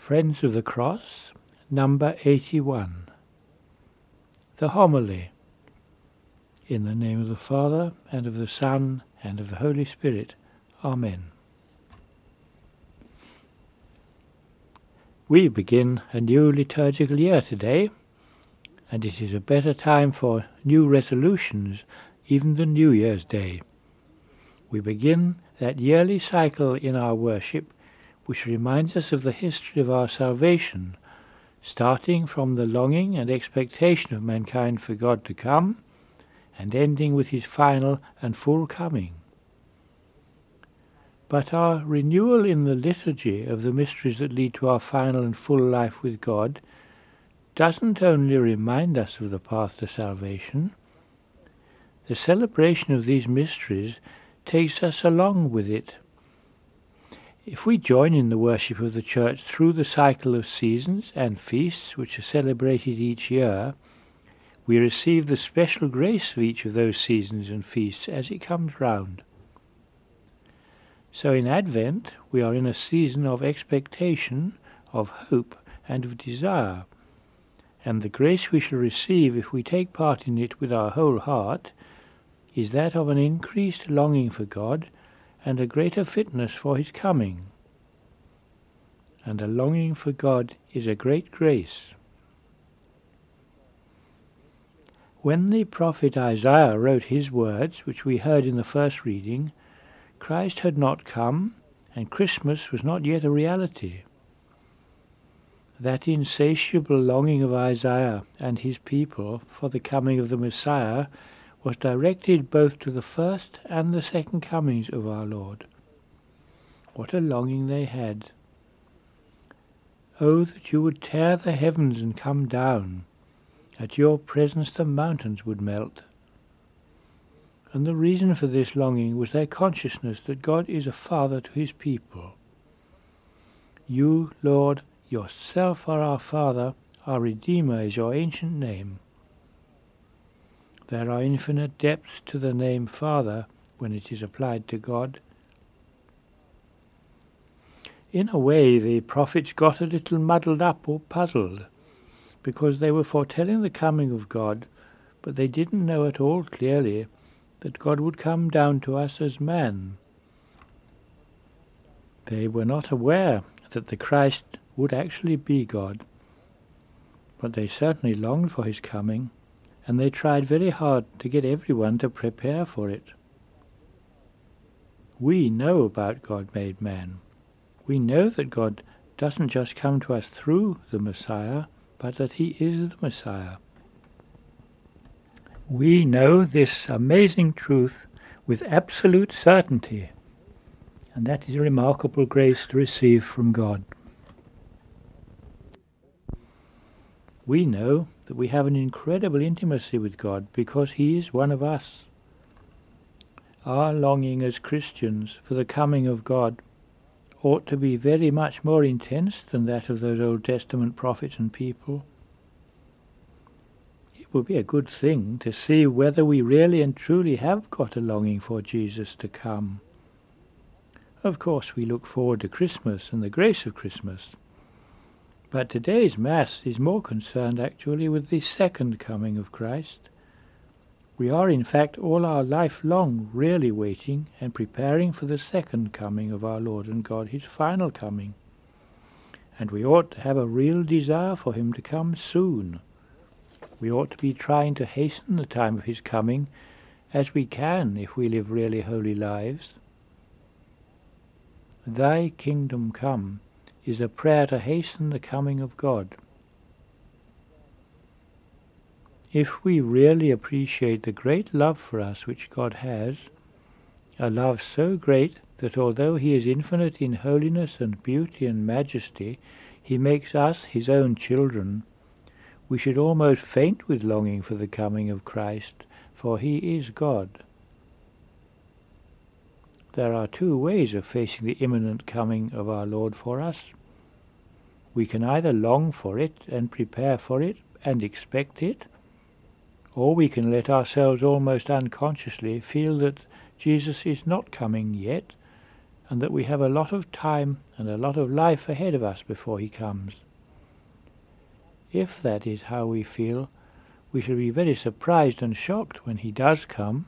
Friends of the Cross, number 81. The Homily. In the name of the Father, and of the Son, and of the Holy Spirit. Amen. We begin a new liturgical year today, and it is a better time for new resolutions even than New Year's Day. We begin that yearly cycle in our worship which reminds us of the history of our salvation, starting from the longing and expectation of mankind for God to come, and ending with his final and full coming. But our renewal in the liturgy of the mysteries that lead to our final and full life with God doesn't only remind us of the path to salvation. The celebration of these mysteries takes us along with it. If we join in the worship of the Church through the cycle of seasons and feasts which are celebrated each year, we receive the special grace of each of those seasons and feasts as it comes round. So in Advent we are in a season of expectation, of hope, and of desire, and the grace we shall receive if we take part in it with our whole heart is that of an increased longing for God and a greater fitness for his coming. And a longing for God is a great grace. When the prophet Isaiah wrote his words, which we heard in the first reading, Christ had not come, and Christmas was not yet a reality. That insatiable longing of Isaiah and his people for the coming of the Messiah was directed both to the first and the second comings of our Lord. What a longing they had! Oh, that you would tear the heavens and come down! At your presence the mountains would melt. And the reason for this longing was their consciousness that God is a Father to his people. You, Lord, yourself are our Father, our Redeemer is your ancient name. There are infinite depths to the name Father when it is applied to God. In a way, the prophets got a little muddled up or puzzled, because they were foretelling the coming of God, but they didn't know at all clearly that God would come down to us as man. They were not aware that the Christ would actually be God, but they certainly longed for his coming, and they tried very hard to get everyone to prepare for it. We know about God made man. We know that God doesn't just come to us through the Messiah, but that he is the Messiah. We know this amazing truth with absolute certainty, and that is a remarkable grace to receive from God. We know that we have an incredible intimacy with God because he is one of us. Our longing as Christians for the coming of God ought to be very much more intense than that of those Old Testament prophets and people. It would be a good thing to see whether we really and truly have got a longing for Jesus to come. Of course, we look forward to Christmas and the grace of Christmas, but today's Mass is more concerned actually with the second coming of Christ. We are in fact all our life long really waiting and preparing for the second coming of our Lord and God, his final coming. And we ought to have a real desire for him to come soon. We ought to be trying to hasten the time of his coming as we can if we live really holy lives. Thy kingdom come is a prayer to hasten the coming of God. If we really appreciate the great love for us which God has, a love so great that although he is infinite in holiness and beauty and majesty, he makes us his own children, we should almost faint with longing for the coming of Christ, for he is God. There are two ways of facing the imminent coming of our Lord for us. We can either long for it and prepare for it and expect it, or we can let ourselves almost unconsciously feel that Jesus is not coming yet, and that we have a lot of time and a lot of life ahead of us before he comes. If that is how we feel, we shall be very surprised and shocked when he does come.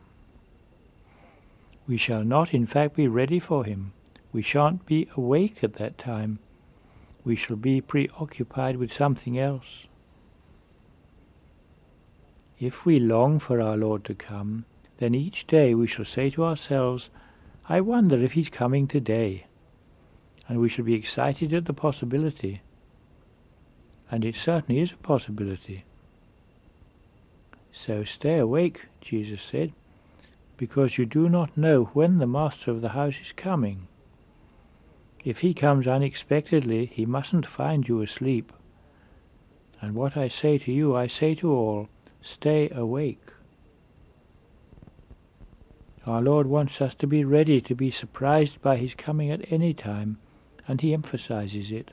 We shall not, in fact, be ready for him. We shan't be awake at that time. We shall be preoccupied with something else. If we long for our Lord to come, then each day we shall say to ourselves, I wonder if he's coming today. And we shall be excited at the possibility. And it certainly is a possibility. So stay awake, Jesus said, because you do not know when the master of the house is coming. If he comes unexpectedly, he mustn't find you asleep. And what I say to you, I say to all, stay awake. Our Lord wants us to be ready to be surprised by his coming at any time, and he emphasizes it.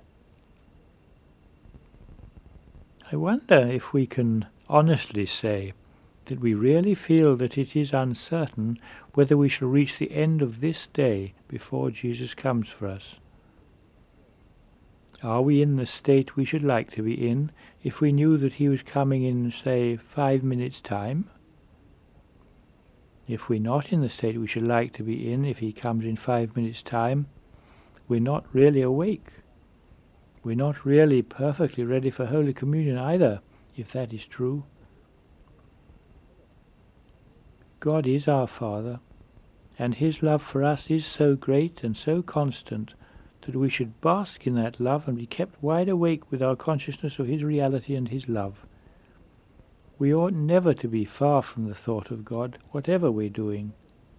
I wonder if we can honestly say that we really feel that it is uncertain whether we shall reach the end of this day before Jesus comes for us. Are we in the state we should like to be in if we knew that he was coming in, say, 5 minutes' time? If we're not in the state we should like to be in if he comes in 5 minutes' time, we're not really awake. We're not really perfectly ready for Holy Communion either, if that is true. God is our Father, and his love for us is so great and so constant that we should bask in that love and be kept wide awake with our consciousness of his reality and his love. We ought never to be far from the thought of God, whatever we're doing.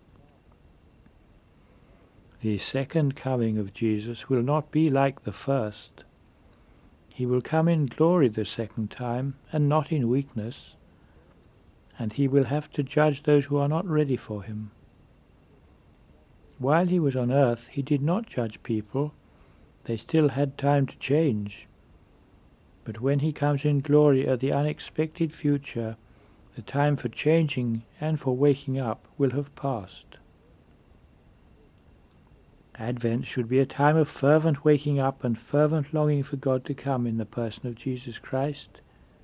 The second coming of Jesus will not be like the first. He will come in glory the second time, and not in weakness, and he will have to judge those who are not ready for him. While he was on earth, he did not judge people. They still had time to change. But when he comes in glory at the unexpected future, the time for changing and for waking up will have passed. Advent should be a time of fervent waking up and fervent longing for God to come in the person of Jesus Christ.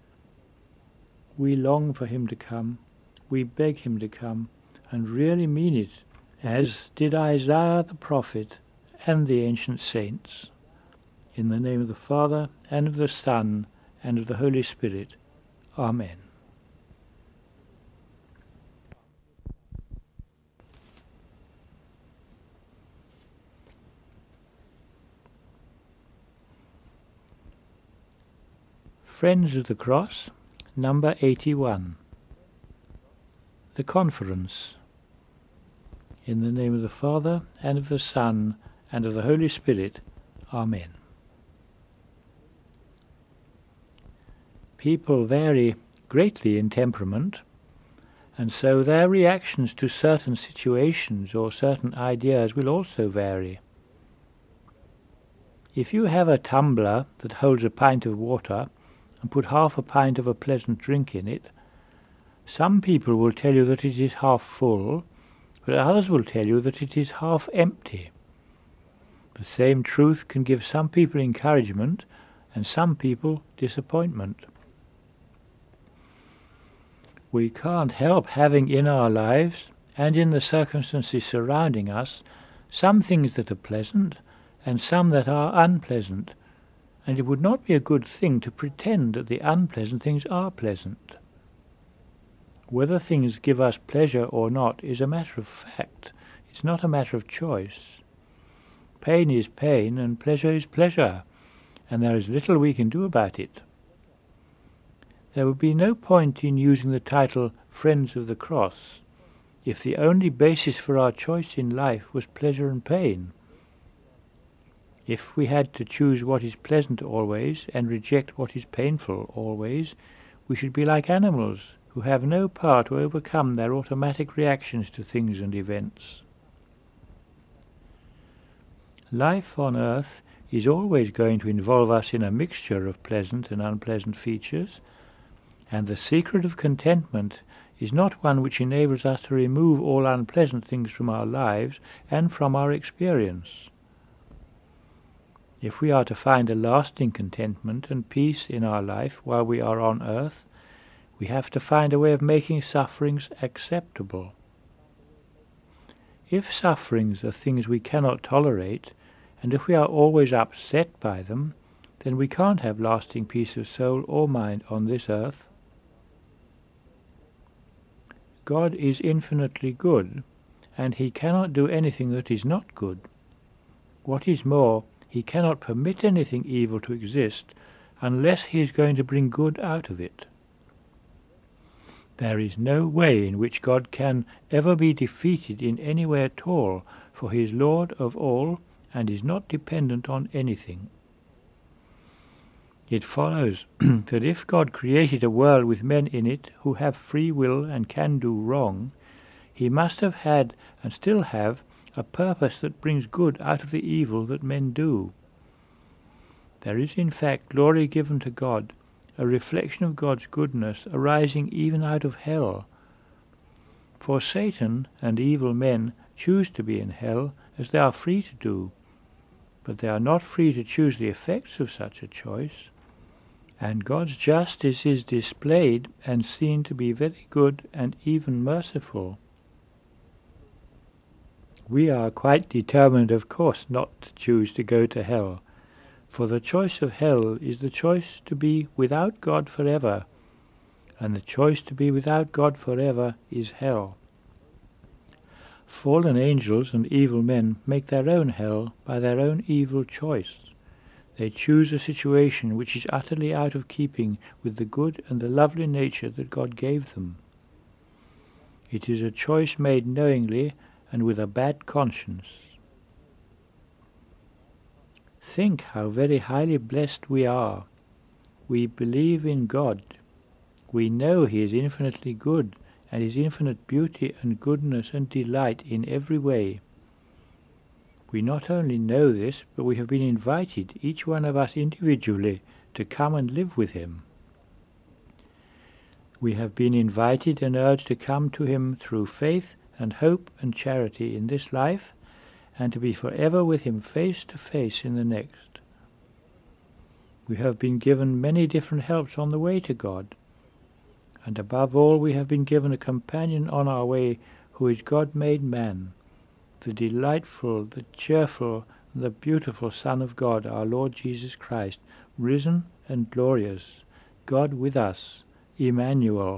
We long for him to come, we beg him to come, and really mean it, as did Isaiah the prophet and the ancient saints. In the name of the Father, and of the Son, and of the Holy Spirit. Amen. Friends of the Cross, number 81. The Conference. In the name of the Father, and of the Son, and of the Holy Spirit. Amen. People vary greatly in temperament, and so their reactions to certain situations or certain ideas will also vary. If you have a tumbler that holds a pint of water and put half a pint of a pleasant drink in it, some people will tell you that it is half full, but others will tell you that it is half empty. The same truth can give some people encouragement and some people disappointment. We can't help having in our lives and in the circumstances surrounding us some things that are pleasant and some that are unpleasant, and it would not be a good thing to pretend that the unpleasant things are pleasant. Whether things give us pleasure or not is a matter of fact. It's not a matter of choice. Pain is pain and pleasure is pleasure, and there is little we can do about it. There would be no point in using the title Friends of the Cross if the only basis for our choice in life was pleasure and pain. If we had to choose what is pleasant always and reject what is painful always, we should be like animals who have no power to overcome their automatic reactions to things and events. Life on earth is always going to involve us in a mixture of pleasant and unpleasant features, and the secret of contentment is not one which enables us to remove all unpleasant things from our lives and from our experience. If we are to find a lasting contentment and peace in our life while we are on earth, we have to find a way of making sufferings acceptable. If sufferings are things we cannot tolerate, and if we are always upset by them, then we can't have lasting peace of soul or mind on this earth. God is infinitely good, and he cannot do anything that is not good. What is more, he cannot permit anything evil to exist unless he is going to bring good out of it. There is no way in which God can ever be defeated in any way at all, for he is Lord of all and is not dependent on anything. It follows that if God created a world with men in it who have free will and can do wrong, he must have had and still have a purpose that brings good out of the evil that men do. There is in fact glory given to God, a reflection of God's goodness arising even out of hell. For Satan and evil men choose to be in hell as they are free to do, but they are not free to choose the effects of such a choice. And God's justice is displayed and seen to be very good and even merciful. We are quite determined, of course, not to choose to go to hell, for the choice of hell is the choice to be without God forever, and the choice to be without God forever is hell. Fallen angels and evil men make their own hell by their own evil choice. They choose a situation which is utterly out of keeping with the good and the lovely nature that God gave them. It is a choice made knowingly and with a bad conscience. Think how very highly blessed we are. We believe in God. We know he is infinitely good, and his infinite beauty and goodness and delight in every way. We not only know this, but we have been invited, each one of us individually, to come and live with him. We have been invited and urged to come to him through faith and hope and charity in this life, and to be forever with him face to face in the next. We have been given many different helps on the way to God, and above all we have been given a companion on our way who is God made man, the delightful, the cheerful, and the beautiful Son of God, our Lord Jesus Christ, risen and glorious, God with us, Emmanuel.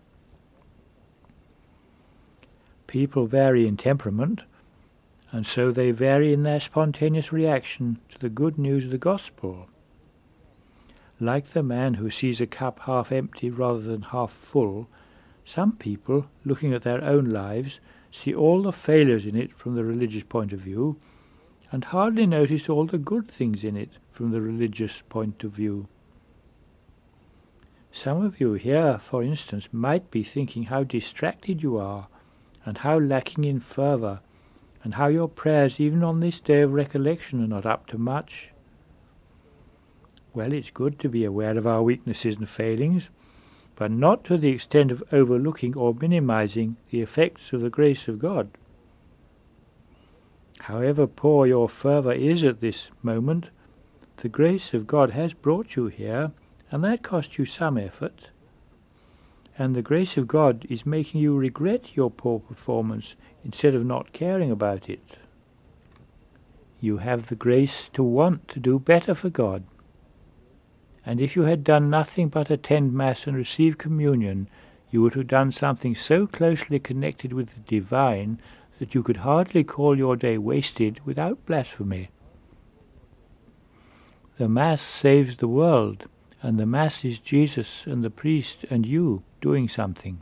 People vary in temperament, and so they vary in their spontaneous reaction to the good news of the gospel. Like the man who sees a cup half empty rather than half full, some people, looking at their own lives, see all the failures in it from the religious point of view, and hardly notice all the good things in it from the religious point of view. Some of you here, for instance, might be thinking how distracted you are, and how lacking in fervour, and how your prayers even on this day of recollection are not up to much. Well, it's good to be aware of our weaknesses and failings, but not to the extent of overlooking or minimizing the effects of the grace of God. However poor your fervour is at this moment, the grace of God has brought you here, and that cost you some effort. And the grace of God is making you regret your poor performance instead of not caring about it. You have the grace to want to do better for God. And if you had done nothing but attend Mass and receive communion, you would have done something so closely connected with the divine that you could hardly call your day wasted without blasphemy. The Mass saves the world, and the Mass is Jesus and the priest and you doing something.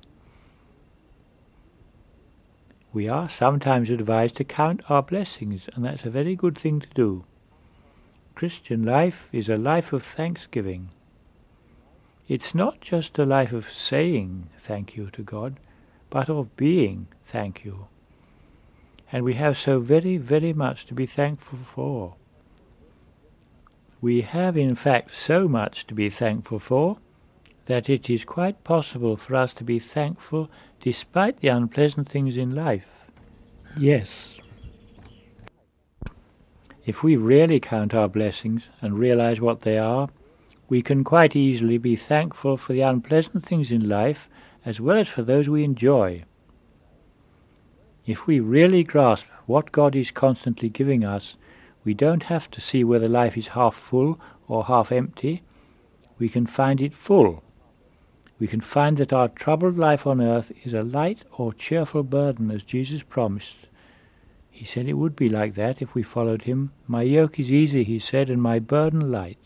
We are sometimes advised to count our blessings, and that's a very good thing to do. Christian life is a life of thanksgiving. It's not just a life of saying thank you to God, but of being thank you. And we have so very, very much to be thankful for. We have in fact so much to be thankful for that it is quite possible for us to be thankful despite the unpleasant things in life. Yes. If we really count our blessings and realize what they are, we can quite easily be thankful for the unpleasant things in life as well as for those we enjoy. If we really grasp what God is constantly giving us, we don't have to see whether life is half full or half empty. We can find it full. We can find that our troubled life on earth is a light or cheerful burden, as Jesus promised. He said it would be like that if we followed him. My yoke is easy, he said, and my burden light.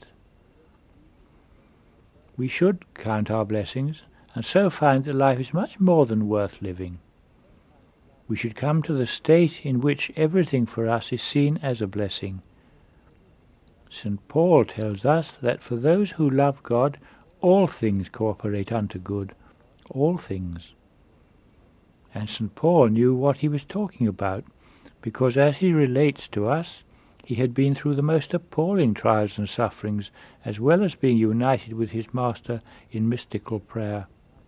We should count our blessings, and so find that life is much more than worth living. We should come to the state in which everything for us is seen as a blessing. St. Paul tells us that for those who love God, all things cooperate unto good, all things. And St. Paul knew what he was talking about, because as he relates to us, he had been through the most appalling trials and sufferings, as well as being united with his Master in mystical prayer.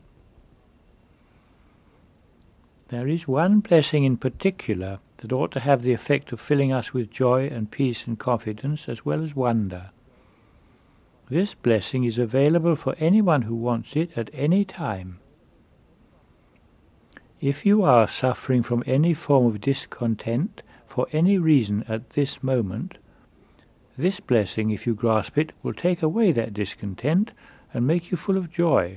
There is one blessing in particular that ought to have the effect of filling us with joy and peace and confidence, as well as wonder. This blessing is available for anyone who wants it at any time. If you are suffering from any form of discontent for any reason at this moment, this blessing, if you grasp it, will take away that discontent and make you full of joy.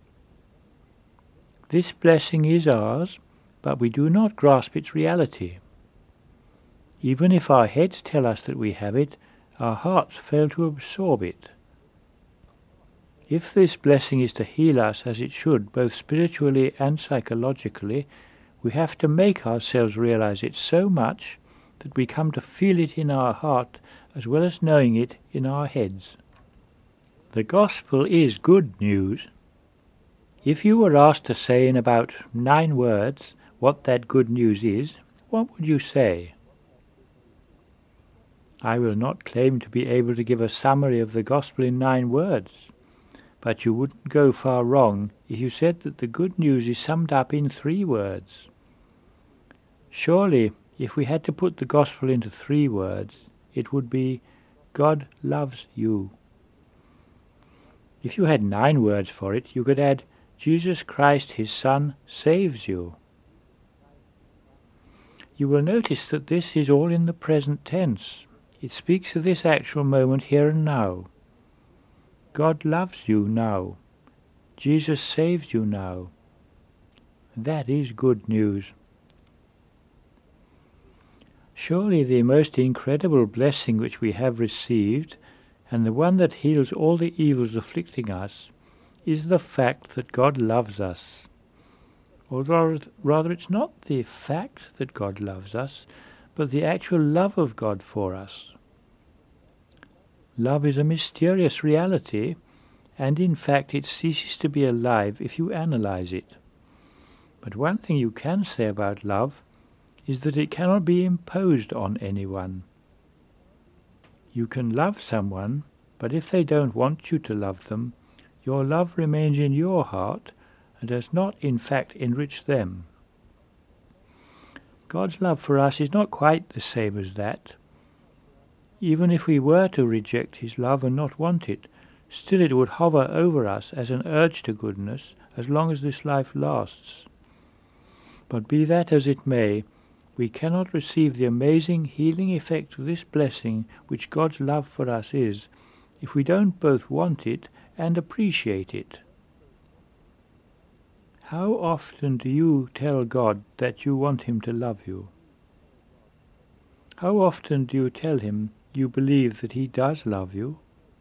This blessing is ours, but we do not grasp its reality. Even if our heads tell us that we have it, our hearts fail to absorb it. If this blessing is to heal us as it should, both spiritually and psychologically, we have to make ourselves realize it so much that we come to feel it in our heart as well as knowing it in our heads. The gospel is good news. If you were asked to say in about 9 words what that good news is, what would you say? I will not claim to be able to give a summary of the gospel in 9 words, but you wouldn't go far wrong if you said that the good news is summed up in 3 words. Surely, if we had to put the gospel into 3 words, it would be, God loves you. If you had 9 words for it, you could add, Jesus Christ, his Son, saves you. You will notice that this is all in the present tense. It speaks of this actual moment here and now. God loves you now. Jesus saves you now. That is good news. Surely the most incredible blessing which we have received, and the one that heals all the evils afflicting us, is the fact that God loves us. Or rather, it's not the fact that God loves us, but the actual love of God for us. Love is a mysterious reality, and in fact it ceases to be alive if you analyze it. But one thing you can say about love is that it cannot be imposed on anyone. You can love someone, but if they don't want you to love them, your love remains in your heart and does not in fact enrich them. God's love for us is not quite the same as that. Even if we were to reject his love and not want it, still it would hover over us as an urge to goodness as long as this life lasts. But be that as it may, we cannot receive the amazing healing effect of this blessing which God's love for us is, if we don't both want it and appreciate it. How often do you tell God that you want him to love you? How often do you tell him you believe that he does love you?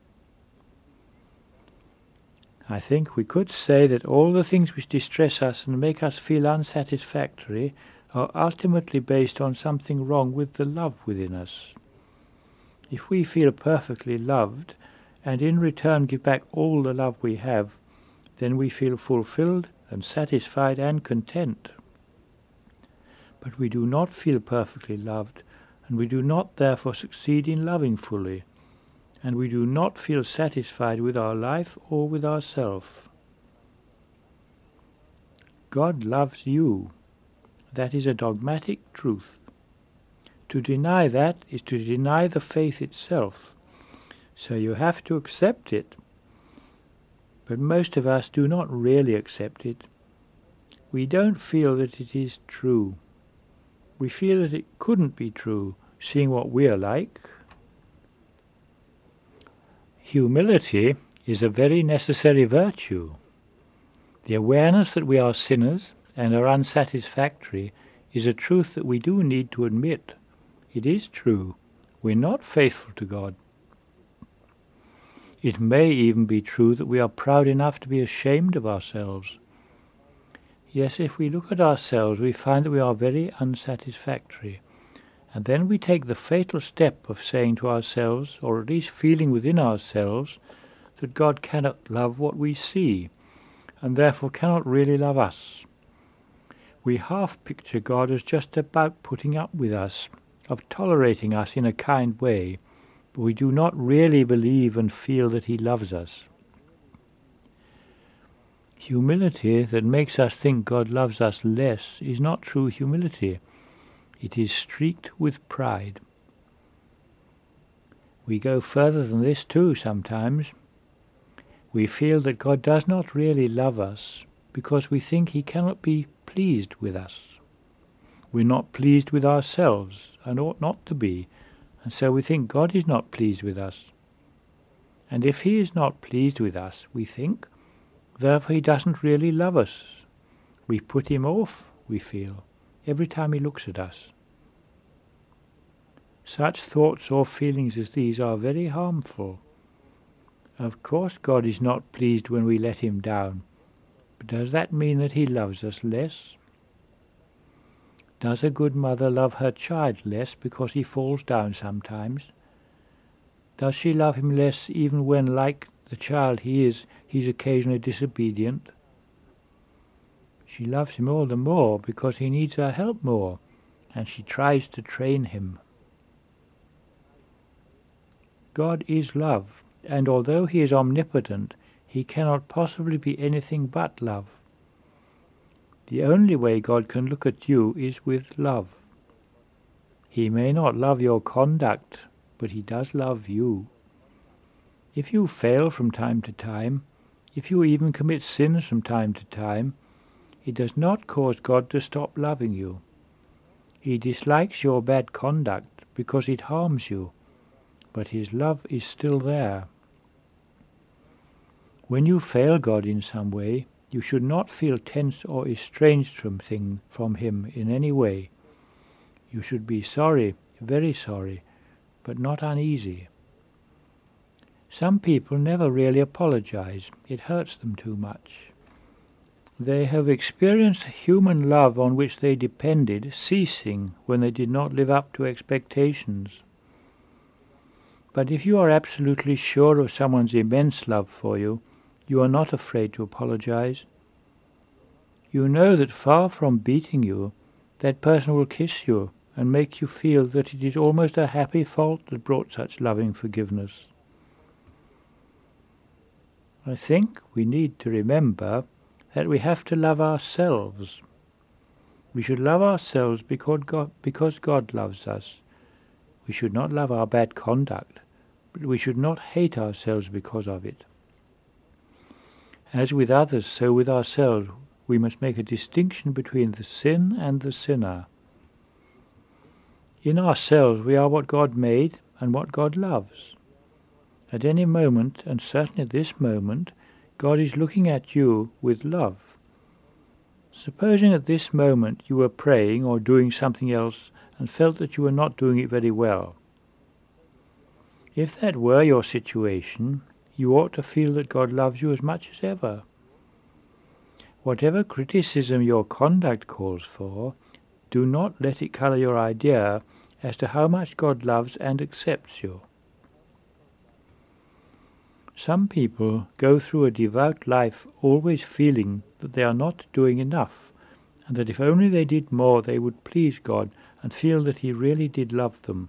I think we could say that all the things which distress us and make us feel unsatisfactory are ultimately based on something wrong with the love within us. If we feel perfectly loved, and in return give back all the love we have, then we feel fulfilled and satisfied and content. But we do not feel perfectly loved, and we do not therefore succeed in loving fully, and we do not feel satisfied with our life or with ourselves. God loves you. That is a dogmatic truth. To deny that is to deny the faith itself. So you have to accept it. But most of us do not really accept it. We don't feel that it is true. We feel that it couldn't be true, seeing what we are like. Humility is a very necessary virtue. The awareness that we are sinners and are unsatisfactory is a truth that we do need to admit. It is true. We're not faithful to God. It may even be true that we are proud enough to be ashamed of ourselves. Yes, if we look at ourselves, we find that we are very unsatisfactory. And then we take the fatal step of saying to ourselves, or at least feeling within ourselves, that God cannot love what we see, and therefore cannot really love us. We half picture God as just about putting up with us, of tolerating us in a kind way, but we do not really believe and feel that he loves us. Humility that makes us think God loves us less is not true humility. It is streaked with pride. We go further than this too sometimes. We feel that God does not really love us because we think he cannot be pleased with us. We're not pleased with ourselves and ought not to be, and so we think God is not pleased with us. And if he is not pleased with us, we think, therefore he doesn't really love us. We put him off, we feel, every time he looks at us. Such thoughts or feelings as these are very harmful. Of course God is not pleased when we let him down, but does that mean that he loves us less? Does a good mother love her child less because he falls down sometimes? Does she love him less even when, like the child he's occasionally disobedient? She loves him all the more because he needs her help more, and she tries to train him. God is love, and although he is omnipotent, he cannot possibly be anything but love. The only way God can look at you is with love. He may not love your conduct, but he does love you. If you fail from time to time, if you even commit sins from time to time, it does not cause God to stop loving you. He dislikes your bad conduct because it harms you, but his love is still there. When you fail God in some way, you should not feel tense or estranged from him in any way. You should be sorry, very sorry, but not uneasy. Some people never really apologize. It hurts them too much. They have experienced human love on which they depended ceasing when they did not live up to expectations. But if you are absolutely sure of someone's immense love for you, you are not afraid to apologize. You know that far from beating you, that person will kiss you and make you feel that it is almost a happy fault that brought such loving forgiveness. I think we need to remember that we have to love ourselves. We should love ourselves because God loves us. We should not love our bad conduct, but we should not hate ourselves because of it. As with others, so with ourselves, we must make a distinction between the sin and the sinner. In ourselves we are what God made and what God loves. At any moment, and certainly at this moment, God is looking at you with love. Supposing at this moment you were praying or doing something else and felt that you were not doing it very well. If that were your situation, you ought to feel that God loves you as much as ever. Whatever criticism your conduct calls for, do not let it colour your idea as to how much God loves and accepts you. Some people go through a devout life always feeling that they are not doing enough, and that if only they did more they would please God and feel that he really did love them.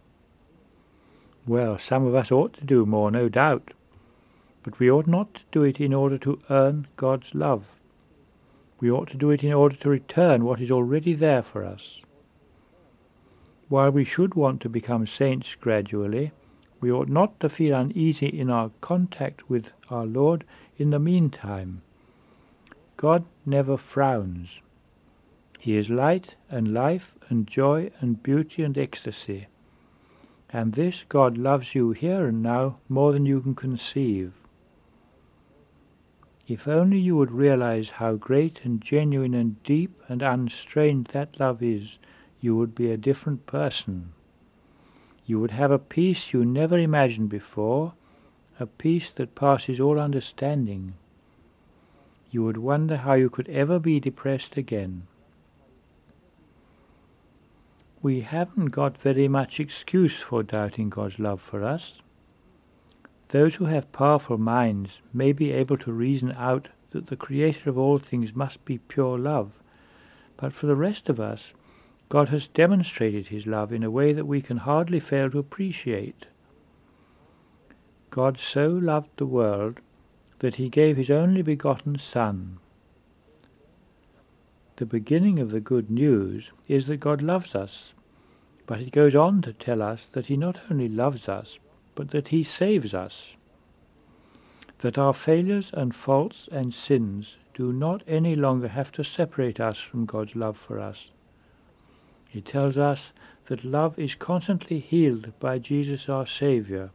Well, some of us ought to do more, no doubt, but we ought not to do it in order to earn God's love. We ought to do it in order to return what is already there for us. While we should want to become saints gradually, we ought not to feel uneasy in our contact with our Lord in the meantime. God never frowns. He is light and life and joy and beauty and ecstasy. And this God loves you here and now more than you can conceive. If only you would realize how great and genuine and deep and unstrained that love is, you would be a different person. You would have a peace you never imagined before, a peace that passes all understanding. You would wonder how you could ever be depressed again. We haven't got very much excuse for doubting God's love for us. Those who have powerful minds may be able to reason out that the Creator of all things must be pure love, but for the rest of us, God has demonstrated his love in a way that we can hardly fail to appreciate. God so loved the world that he gave his only begotten Son. The beginning of the good news is that God loves us, but it goes on to tell us that he not only loves us, but that he saves us, that our failures and faults and sins do not any longer have to separate us from God's love for us. It tells us that love is constantly healed by Jesus our Saviour.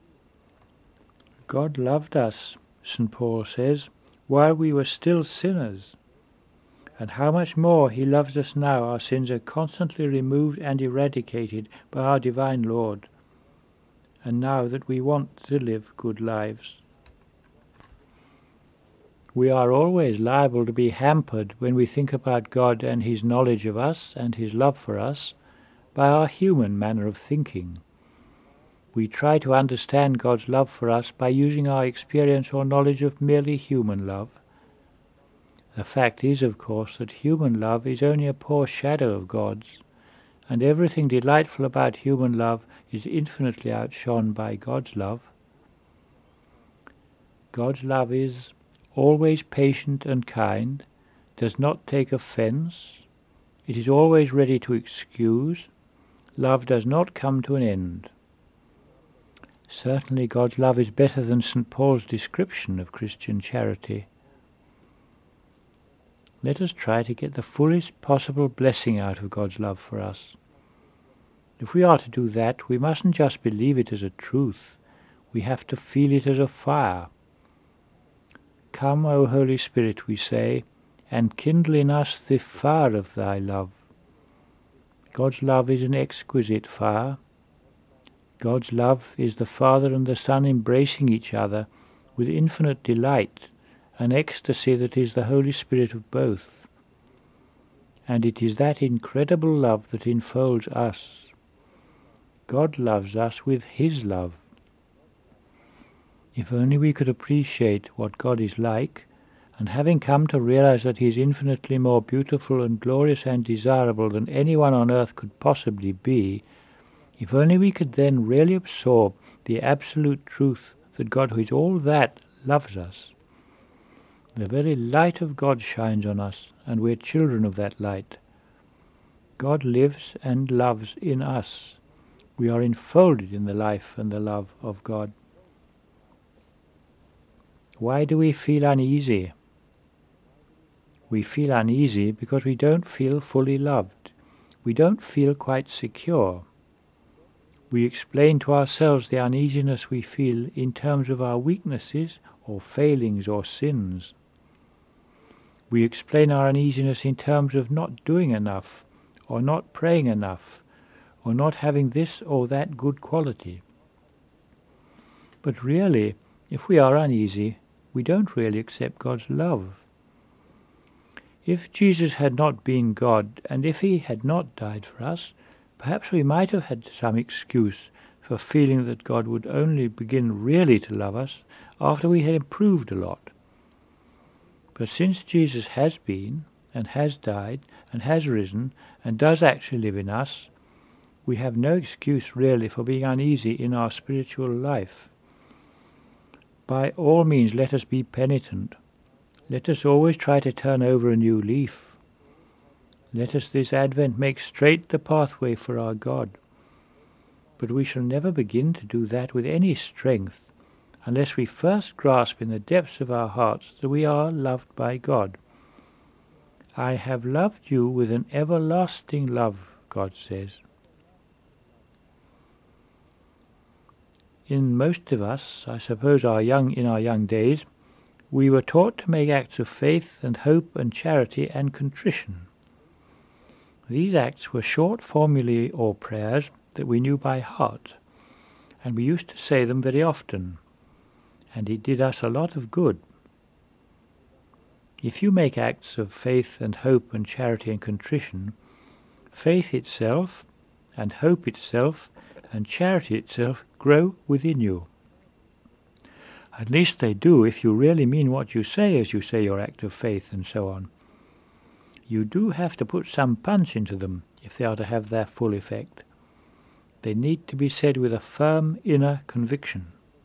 God loved us, St. Paul says, while we were still sinners, and how much more he loves us now our sins are constantly removed and eradicated by our divine Lord, and now that we want to live good lives. We are always liable to be hampered when we think about God and his knowledge of us and his love for us by our human manner of thinking. We try to understand God's love for us by using our experience or knowledge of merely human love. The fact is, of course, that human love is only a poor shadow of God's, and everything delightful about human love is infinitely outshone by God's love. God's love is always patient and kind, does not take offence, it is always ready to excuse, love does not come to an end. Certainly God's love is better than St. Paul's description of Christian charity. Let us try to get the fullest possible blessing out of God's love for us. If we are to do that, we mustn't just believe it as a truth, we have to feel it as a fire. Come, O Holy Spirit, we say, and kindle in us the fire of thy love. God's love is an exquisite fire. God's love is the Father and the Son embracing each other with infinite delight, an ecstasy that is the Holy Spirit of both. And it is that incredible love that enfolds us. God loves us with his love. If only we could appreciate what God is like, and having come to realize that he is infinitely more beautiful and glorious and desirable than anyone on earth could possibly be, if only we could then really absorb the absolute truth that God, who is all that, loves us. The very light of God shines on us, and we're children of that light. God lives and loves in us. We are enfolded in the life and the love of God. Why do we feel uneasy? We feel uneasy because we don't feel fully loved. We don't feel quite secure. We explain to ourselves the uneasiness we feel in terms of our weaknesses or failings or sins. We explain our uneasiness in terms of not doing enough, or not praying enough, or not having this or that good quality. But really, if we are uneasy, we don't really accept God's love. If Jesus had not been God, and if he had not died for us, perhaps we might have had some excuse for feeling that God would only begin really to love us after we had improved a lot. But since Jesus has been, and has died, and has risen, and does actually live in us, we have no excuse really for being uneasy in our spiritual life. By all means let us be penitent. Let us always try to turn over a new leaf. Let us this Advent make straight the pathway for our God. But we shall never begin to do that with any strength unless we first grasp in the depths of our hearts that we are loved by God. I have loved you with an everlasting love, God says. In most of us, I suppose in our young days, we were taught to make acts of faith and hope and charity and contrition. These acts were short formulae or prayers that we knew by heart, and we used to say them very often, and it did us a lot of good. If you make acts of faith and hope and charity and contrition, faith itself and hope itself and charity itself grow within you. At least they do if you really mean what you say as you say your act of faith and so on. You do have to put some punch into them if they are to have their full effect. They need to be said with a firm inner conviction.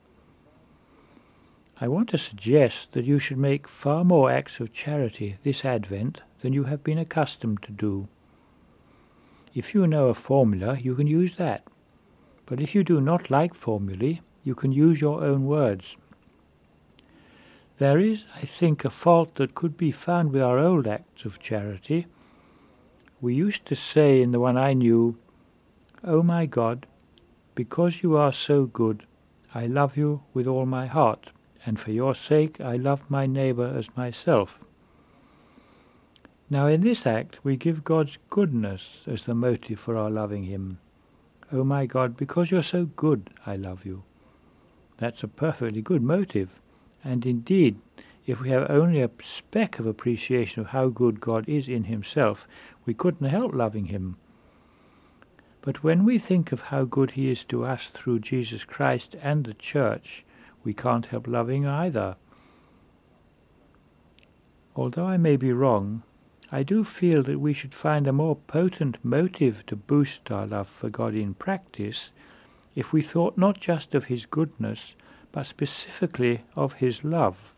I want to suggest that you should make far more acts of charity this Advent than you have been accustomed to do. If you know a formula, you can use that. But if you do not like formulae, you can use your own words. There is, I think, a fault that could be found with our old acts of charity. We used to say in the one I knew, "Oh my God, because you are so good, I love you with all my heart, and for your sake I love my neighbour as myself." Now in this act we give God's goodness as the motive for our loving him. "Oh my God, because you're so good, I love you." That's a perfectly good motive, and indeed, if we have only a speck of appreciation of how good God is in himself, we couldn't help loving him. But when we think of how good he is to us through Jesus Christ and the Church, we can't help loving either. Although I may be wrong, I do feel that we should find a more potent motive to boost our love for God in practice if we thought not just of his goodness, but specifically of his love.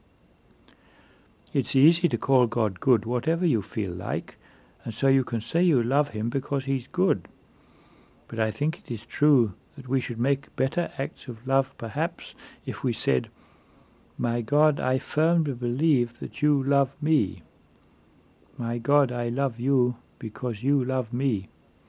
It's easy to call God good whatever you feel like, and so you can say you love him because he's good. But I think it is true that we should make better acts of love perhaps if we said, "My God, I firmly believe that you love me. My God, I love you because you love me."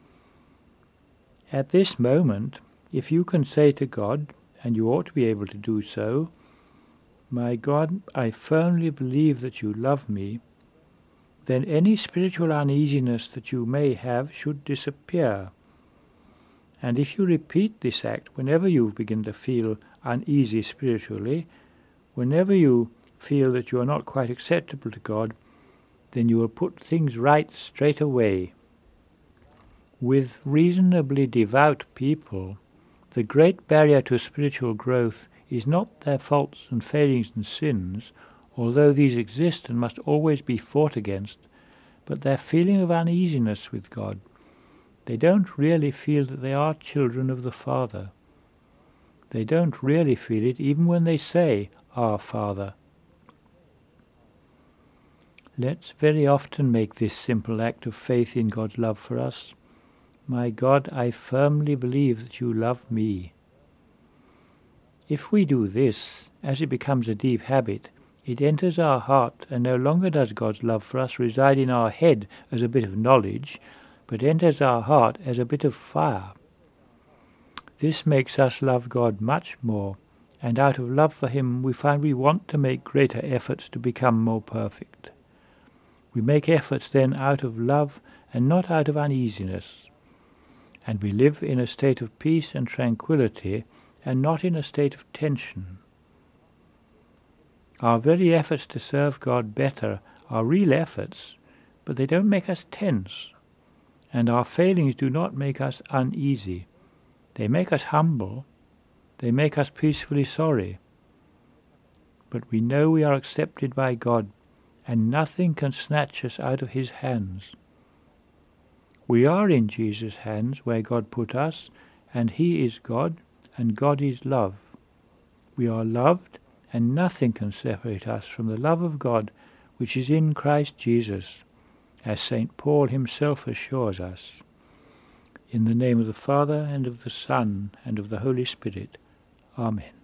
At this moment, if you can say to God, and you ought to be able to do so, "My God, I firmly believe that you love me," then any spiritual uneasiness that you may have should disappear. And if you repeat this act whenever you begin to feel uneasy spiritually, whenever you feel that you are not quite acceptable to God, then you will put things right straight away. With reasonably devout people, the great barrier to spiritual growth is not their faults and failings and sins, although these exist and must always be fought against, but their feeling of uneasiness with God. They don't really feel that they are children of the Father. They don't really feel it even when they say, "Our Father." Let's very often make this simple act of faith in God's love for us. "My God, I firmly believe that you love me." If we do this, as it becomes a deep habit, it enters our heart, and no longer does God's love for us reside in our head as a bit of knowledge, but enters our heart as a bit of fire. This makes us love God much more, and out of love for him we find we want to make greater efforts to become more perfect. We make efforts then out of love and not out of uneasiness, and we live in a state of peace and tranquility and not in a state of tension. Our very efforts to serve God better are real efforts, but they don't make us tense, and our failings do not make us uneasy. They make us humble, they make us peacefully sorry, but we know we are accepted by God, and nothing can snatch us out of his hands. We are in Jesus' hands where God put us, and he is God, and God is love. We are loved, and nothing can separate us from the love of God which is in Christ Jesus, as St. Paul himself assures us. In the name of the Father, and of the Son, and of the Holy Spirit. Amen.